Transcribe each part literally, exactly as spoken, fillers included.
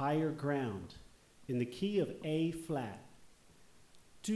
higher ground in the key of A flat. Do.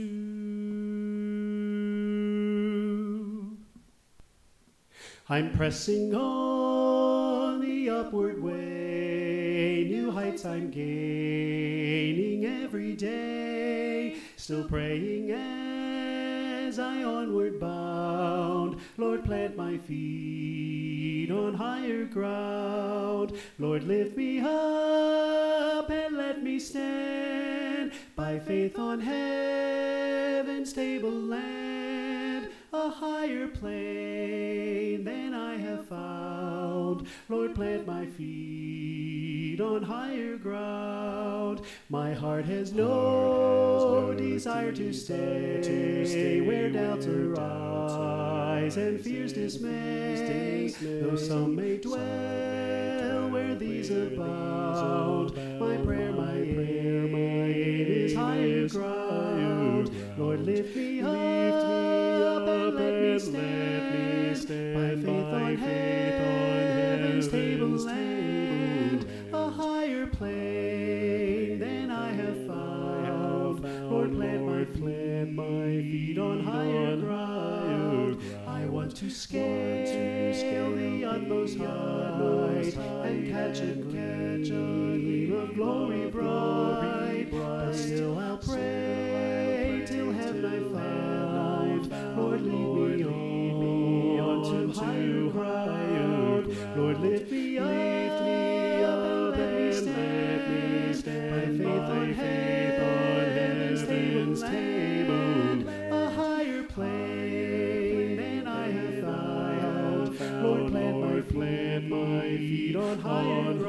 I'm pressing on the upward way, new heights I'm gaining every day, still praying as I onward bound. Lord, plant my feet on higher ground. Lord, lift me up and let me stand by faith on heaven's stable land, a higher plane than I have found. Lord, plant my feet on higher ground. My heart has no desire to stay, to stay where doubts arise and fears dismay, though some may dwell where these abound. My prayer, my aim is higher ground. Lord, lift me up and let me stand by faith on heaven's table land, a higher plane than I have found. Lord, plant my plant my feet on higher ground. I want to scale the utmost height and catch and catch a gleam of glory bright. But still I'll pray till heaven I find. Lord, lead me on to higher ground. Lord, lift me up and let me stand by faith on heaven's table, a higher plane than I have found. Lord, plant my plant my feet on higher ground.